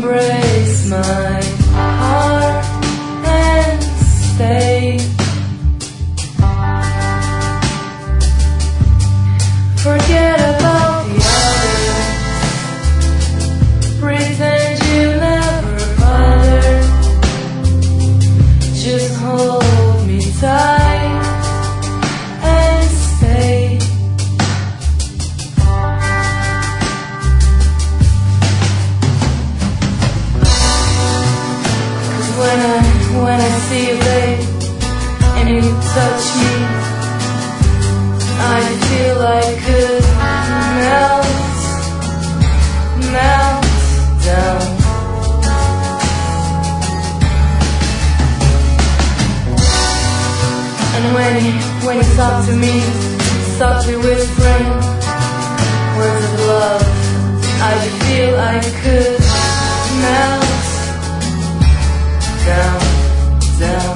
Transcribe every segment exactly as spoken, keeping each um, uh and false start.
embrace my heart and stay. Forget about the others, pretend you never bothered. Just hold me tight and stay. Cause when I, when I see you, babe, and you touch me, I feel I could melt, melt down. And when you, when you talk to me, softly whispering words of love, I feel I could melt down, down.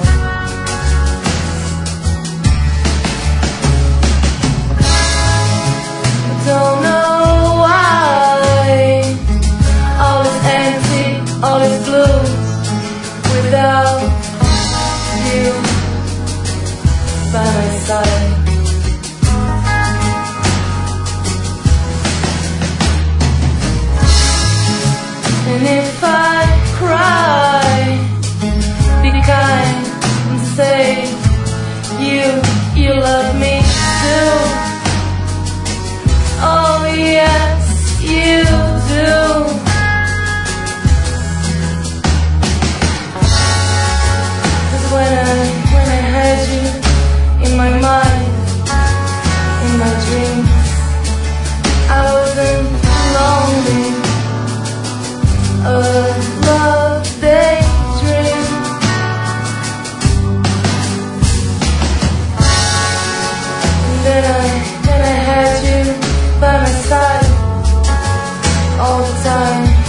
Don't know why all is empty, all is blue without you by my side. And if I cry, be kind and say you, you love me too. Oh yes, you do. Cause when I, when I had you in my mind, in my dreams, I wasn't lonely. A love daydream. And then I, then I had you by my side all the time.